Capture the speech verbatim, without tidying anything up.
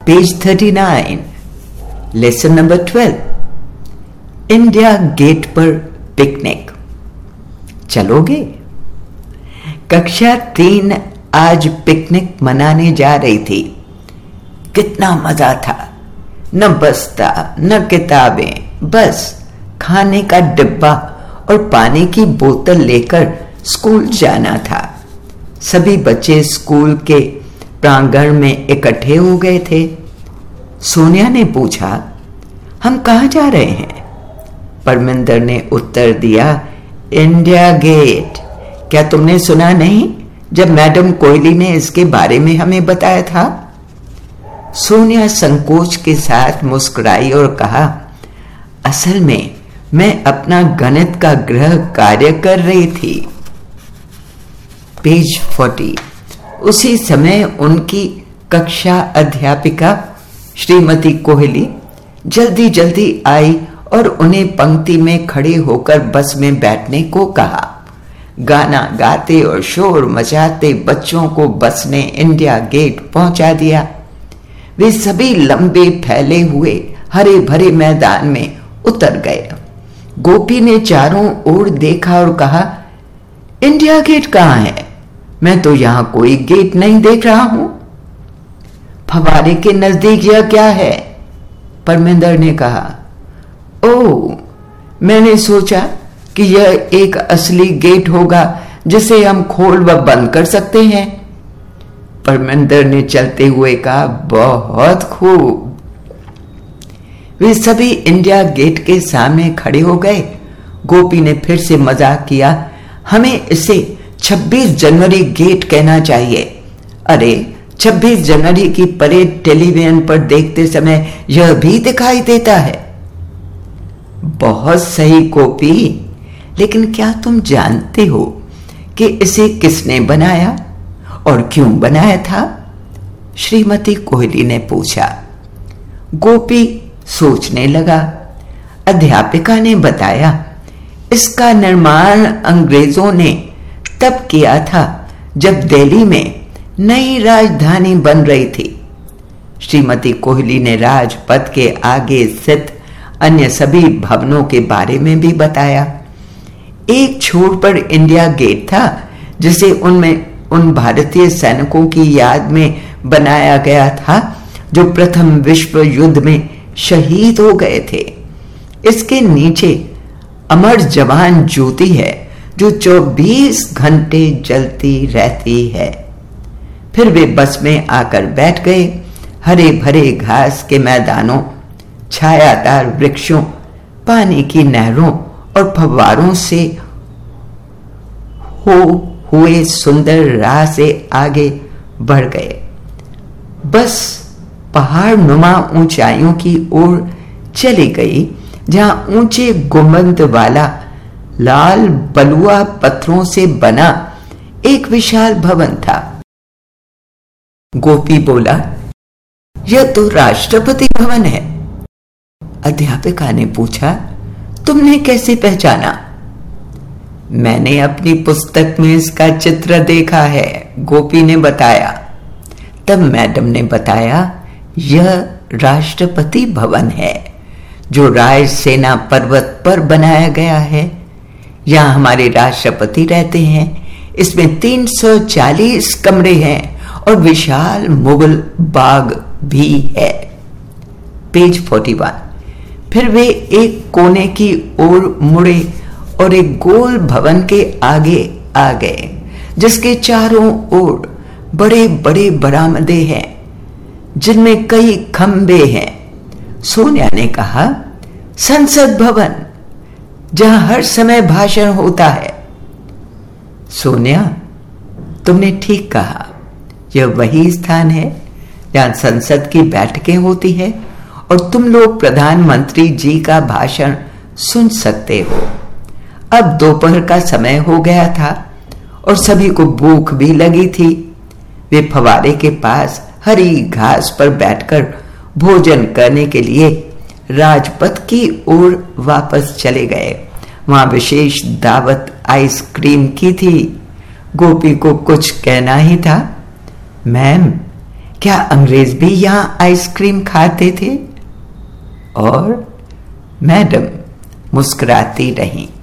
Page thirty nine, lesson number twelve, India Gate पर picnic. चलोगे? कक्षा तीन आज पिकनिक मनाने जा रही थी। कितना मजा था, न बस्ता न किताबें, बस खाने का डिब्बा और पानी की बोतल लेकर स्कूल जाना था। सभी बच्चे स्कूल के प्रांगण में इकट्ठे हो गए थे। सोनिया ने पूछा, हम कहाँ जा रहे हैं? परमिंदर ने उत्तर दिया, इंडिया गेट। क्या तुमने सुना नहीं जब मैडम कोहली ने इसके बारे में हमें बताया था? सोनिया संकोच के साथ मुस्कुराई और कहा, असल में मैं अपना गणित का गृह कार्य कर रही थी। Page forty. उसी समय उनकी कक्षा अध्यापिका श्रीमती कोहली जल्दी जल्दी आई और उन्हें पंक्ति में खड़े होकर बस में बैठने को कहा। गाना गाते और शोर मचाते बच्चों को बस ने इंडिया गेट पहुंचा दिया। वे सभी लंबे फैले हुए हरे भरे मैदान में उतर गए। गोपी ने चारों ओर देखा और कहा, इंडिया गेट कहाँ है? मैं तो यहां कोई गेट नहीं देख रहा हूं। फव्वारे के नजदीक यह क्या है? परमिंदर ने कहा, ओह, मैंने सोचा कि यह एक असली गेट होगा जिसे हम खोल व बंद कर सकते हैं। परमिंदर ने चलते हुए कहा, बहुत खूब। वे सभी इंडिया गेट के सामने खड़े हो गए। गोपी ने फिर से मजाक किया, हमें इसे छब्बीस जनवरी गेट कहना चाहिए। अरे, छब्बीस जनवरी की परेड टेलीविजन पर देखते समय यह भी दिखाई देता है। बहुत सही गोपी, लेकिन क्या तुम जानते हो कि इसे किसने बनाया और क्यों बनाया था? श्रीमती कोहली ने पूछा। गोपी सोचने लगा। अध्यापिका ने बताया, इसका निर्माण अंग्रेजों ने तब किया था जब दिल्ली में नई राजधानी बन रही थी। श्रीमती कोहली ने राजपथ के आगे स्थित अन्य सभी भवनों के बारे में भी बताया। एक छोर पर इंडिया गेट था जिसे उनमें उन भारतीय सैनिकों की याद में बनाया गया था जो प्रथम विश्व युद्ध में शहीद हो गए थे। इसके नीचे अमर जवान ज्योति है जो चौबीस घंटे जलती रहती है। फिर वे बस में आकर बैठ गए। हरे भरे घास के मैदानों, छायादार वृक्षों, पानी की नहरों और फव्वारों से हो हुए सुंदर राह से आगे बढ़ गए। बस पहाड़ नुमा ऊंचाइयों की ओर चली गई जहां ऊंचे गुंबद वाला लाल बलुआ पत्थरों से बना एक विशाल भवन था। गोपी बोला, यह तो राष्ट्रपति भवन है। अध्यापिका ने पूछा, तुमने कैसे पहचाना? मैंने अपनी पुस्तक में इसका चित्र देखा है, गोपी ने बताया। तब मैडम ने बताया, यह राष्ट्रपति भवन है जो रायसेना पर्वत पर बनाया गया है। यहाँ हमारे राष्ट्रपति रहते हैं। इसमें तीन सौ चालीस कमरे हैं और विशाल मुगल बाग भी है। Page forty one. फिर वे एक कोने की ओर मुड़े और एक गोल भवन के आगे आ गए जिसके चारों ओर बड़े बड़े बरामदे हैं जिनमें कई खंबे हैं। सोनिया ने कहा, संसद भवन, जहां हर समय भाषण होता है। सोनिया, तुमने ठीक कहा, यह वही स्थान है जहां संसद की बैठकें होती है और तुम लोग प्रधानमंत्री जी का भाषण सुन सकते हो। अब दोपहर का समय हो गया था और सभी को भूख भी लगी थी। वे फव्वारे के पास हरी घास पर बैठकर भोजन करने के लिए राजपथ की ओर वापस चले गए। वहां विशेष दावत आइसक्रीम की थी। गोपी को कुछ कहना ही था। मैम, क्या अंग्रेज भी यहां आइसक्रीम खाते थे? और मैडम मुस्कुराती रहीं।